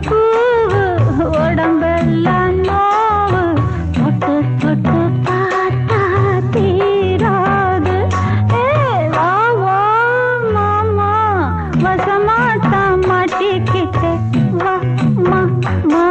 பூவு உடம்பெல்லாம் நோவு தொட்டு தொட்டு பார்த்தா தீராது. வா வா மாமா வசமாட்டா மாட்டிக்கிட்டே வா மாமா.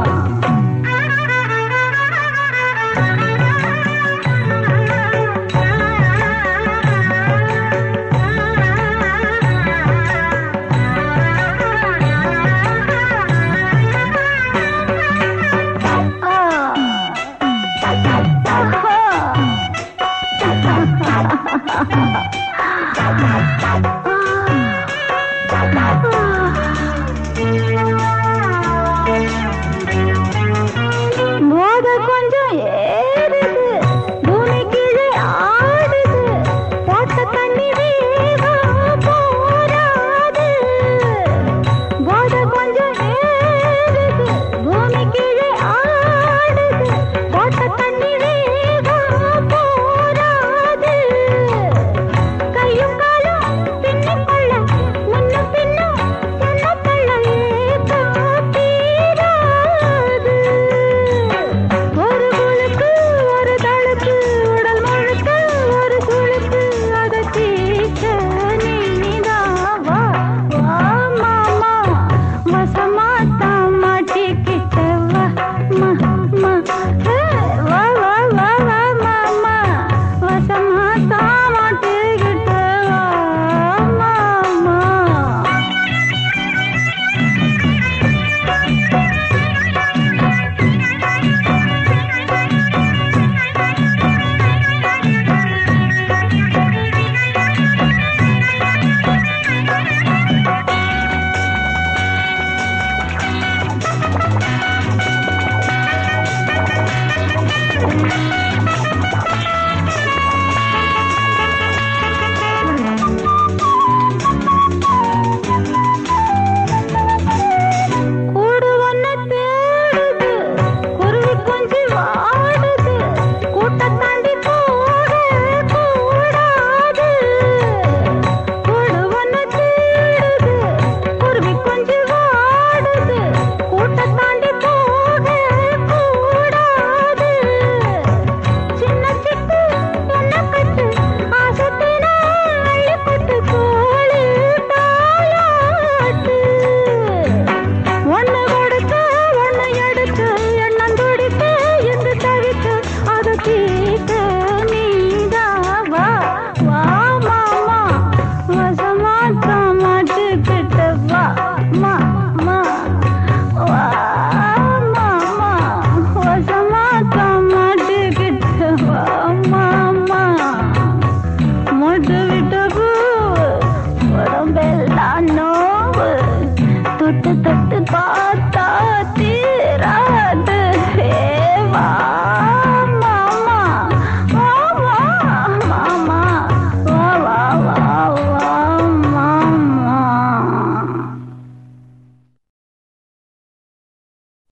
மோத கொஞ்சம் ஏறுது பூமி கீழே ஆடுது போட்ட தண்ணி வேகம் போராது. மோத கொஞ்சம் ஏறுது பூமி கீழே ஆடுது போட்ட தண்ணி வேகம் போராது. கையும் காலும் பின்னிக்கொள்ள முன்னும் பின்னும் என்ன தள்ள ஏக்கம் தீராது. ஒரு குழுக்கு ஒரு தழுக்கு உடல் முழுக்க ஒரு சுழுக்கு அதை தீர்க்க நீதான் வா வா மாமா வசமாட்டா மாட்டிக்கிட்ட வா மாமா. வா வா வா வா மாமா வசமாட்டா மாட்டிக்கிட்ட வா மாமா. கூடு ஒன்ன தேடுது குருவி குஞ்சு வாடுது கூட்டம் தாண்டி போக கூடாது. கூடு ஒன்ன தேடுது குருவி குஞ்சு வாடுது கூட்டம் தாண்டி போக கூடாது. சின்ன சிட்டு என்ன கட்டு ஆசத்தின அள்ளிப்பட்டு கோழி தாயாட்டு. ஒன்னு கொடுக்க ஒன்னு எடுக்க எண்ணம் துடிக்க என்று தவிக்க அதை தீர்க்க நீதான் வா வா மாமா வசமாட்டா மாட்டிக்கிட்ட வா மாமா. வா மாமா வசமாட்டா மாட்டிக்கிட்ட வா மாமா. மொட்டு விட்ட பூவு உடம்பெல்லாம் நோவு தொட்டு தொட்டு பார்த்தா